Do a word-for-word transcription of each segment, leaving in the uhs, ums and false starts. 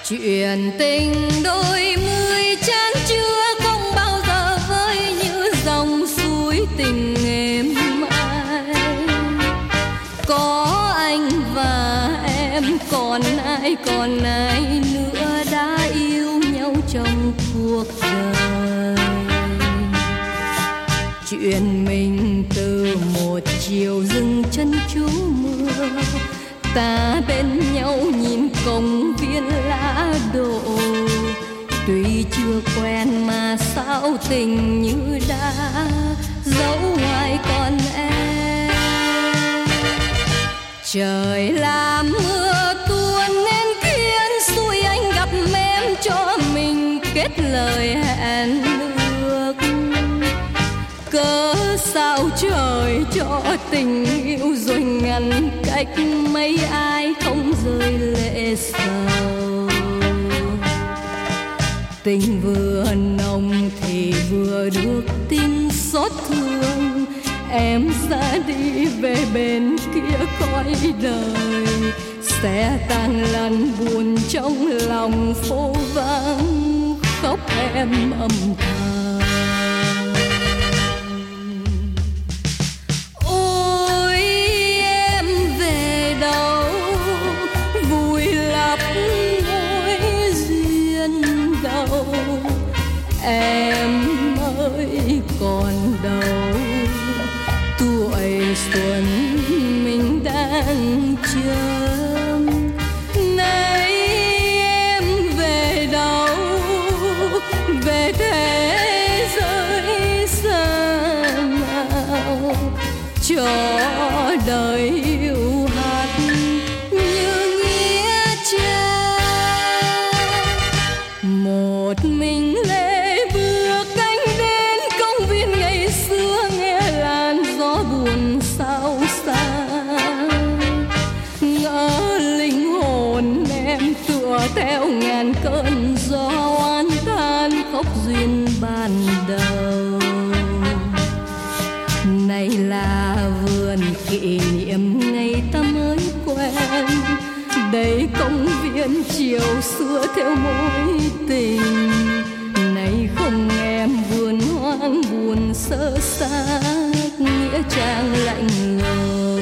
Chuyện tình đôi mươi chán chưa không bao giờ vơi như dòng suối tình êm ái. Có anh và em, còn ai còn ai nữa đã yêu nhau trong cuộc đời. Chuyện mình từ một chiều dừng chân trú mưa, ta bên nhau nhìn công viên lá đổ. Tuy chưa quen mà sao tình như đã dấu hoài còn em. Trời làm mưa tuôn nên khiến xuôi anh gặp em, cho mình kết lời hẹn ước. Cớ sao trời cho tình yêu rồi ngăn cách mấy ai không rơi lệ sầu. Tình vừa nồng thì vừa được tin xót thương, em ra đi về bên kia cõi đời, sẽ tan lăn buồn trong lòng phố vắng, khóc em âm thầm. Ôi em về đâu, vui lấp mối duyên đâu, em ơi còn đâu, tuổi xuân mình đang chờ. Nay em về đâu, về thế giới xa nào, cho đời yêu hát như nghĩa trang. Một mình lê bước cánh đến công viên ngày xưa, nghe làn gió buồn sao xa. Ngỡ linh hồn em tựa theo ngàn cơn gió oán than, khóc duyên ban đầu. Này là vườn kỷ niệm ngày ta mới quen, đây công viên chiều xưa theo mối tình. Này không em vườn hoang buồn sơ xác, nghĩa trang lạnh lùng.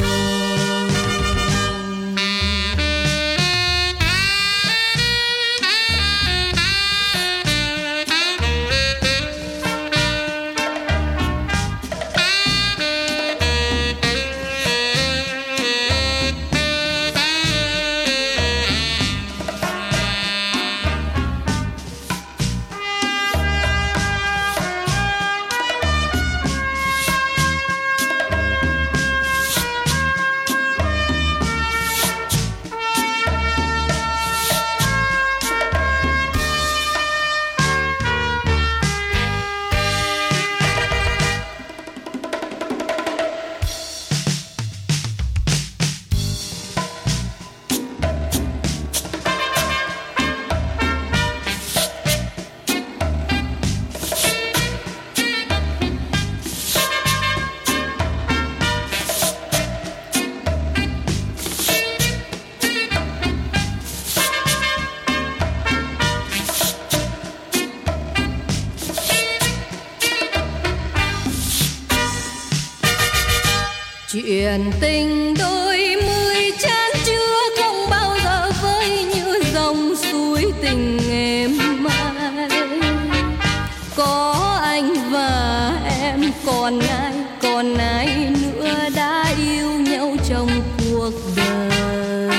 Chuyện tình đôi mươi chán chưa không bao giờ vơi như dòng suối tình êm ái. Có anh và em, còn ai còn ai nữa đã yêu nhau trong cuộc đời.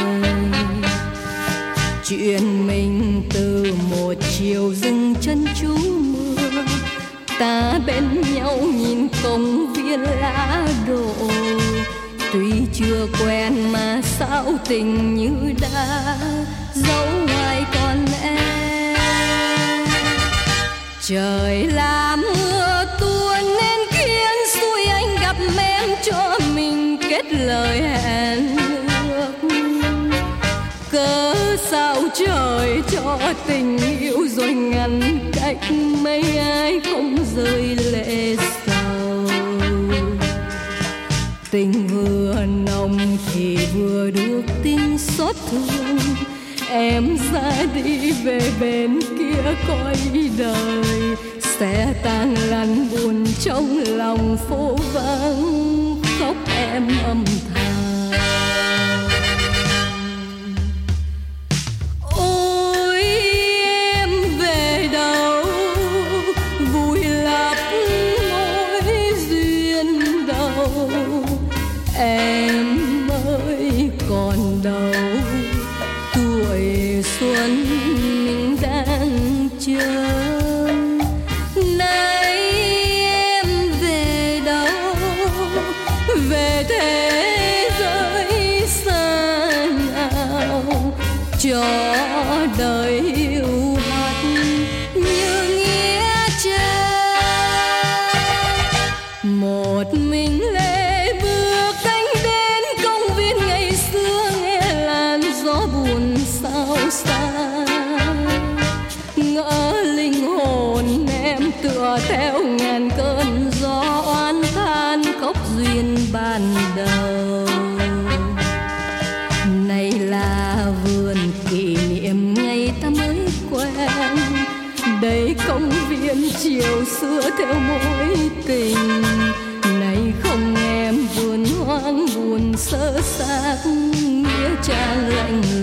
Chuyện mình từ một chiều dừng chân trú mưa, ta bên nhau nhìn công viên lá đổ. Tuy chưa quen mà sao tình như đã dấu hoài còn em. Trời làm mưa tuôn nên khiến xuôi anh gặp em, cho mình kết lời hẹn ước. Cớ sao trời cho tình yêu rồi ngăn cách mấy ai không rơi lệ sầu. Tình vừa nồng thì vừa được tin xót thương, em ra đi về bên kia cõi đời, sẽ tan lăn buồn trong lòng phố vắng, khóc em âm thầm. Ôi em về đâu, vui lắm mối duyên đâu, em ơi còn đâu, tuổi xuân mình đang chờ. Nay em về đâu, về thế giới xa nào, cho đời hiu hắt như nghĩa trang. Một mình lê bước cánh đến công viên ngày xưa, nghe làn gió buồn sao xa, ngỡ linh hồn em tựa theo ngàn cơn gió oán than khóc duyên ban đầu. Này là vườn kỷ niệm ngày ta mới quen, đây công viên chiều xưa theo mối tình. Này không em vườn hoang buồn sơ xác, nghĩa trang lạnh